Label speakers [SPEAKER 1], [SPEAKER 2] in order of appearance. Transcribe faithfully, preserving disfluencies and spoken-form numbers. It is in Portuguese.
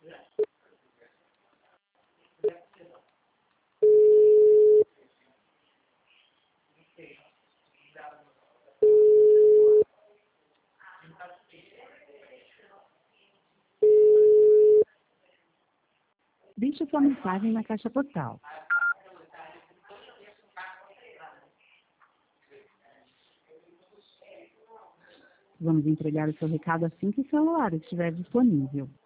[SPEAKER 1] Deixe sua mensagem na caixa postal. Vamos entregar o seu recado assim que o celular estiver disponível.